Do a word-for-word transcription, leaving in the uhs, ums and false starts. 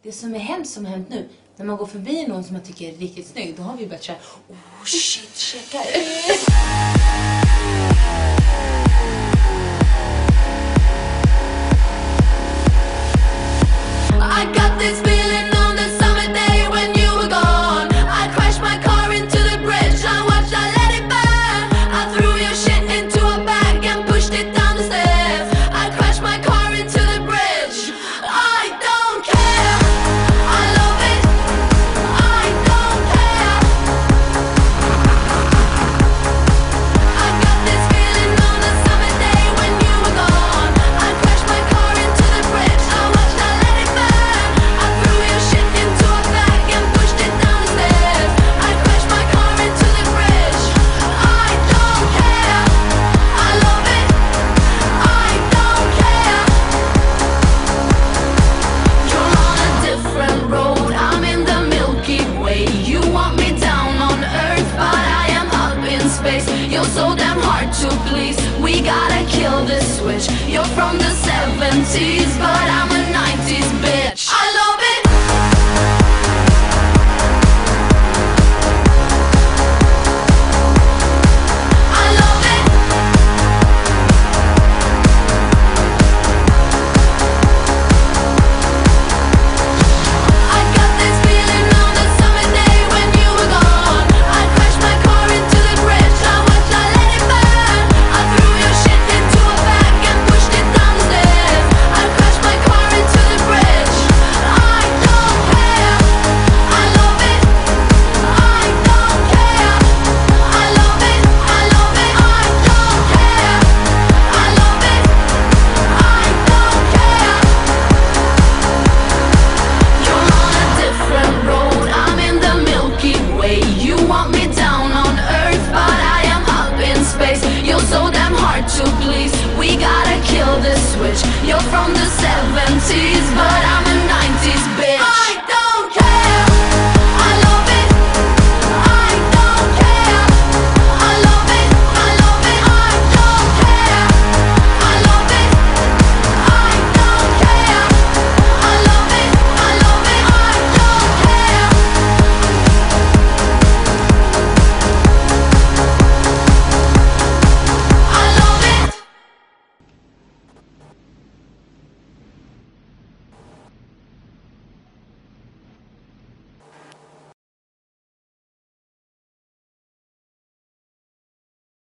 det som är hemskt som har hänt nu, när man går förbi någon som man tycker är riktigt snygg, då har vi börjat säga, oh shit, checka ut. I got this feeling on the summer day when you were gone. I crashed my car into the bridge. I watched, I let it burn. I threw your shit into a bag and pushed it down the stairs. I crashed my car into the bridge. I don't care. I love it. I don't care. I got this feeling on the summer day when you were gone. I crashed my car into the bridge. I watched, I let it burn. I threw your shit into a bag and pushed it down the stairs. I crashed my car into the bridge. I don't care. I love it. I don't care. You're on a different road. I'm in the Milky Way. You want me down on Earth, but I am up in space. You're so damn hard to please. We gotta kill this switch. You're from the seventies, but I'm a nineties bitch.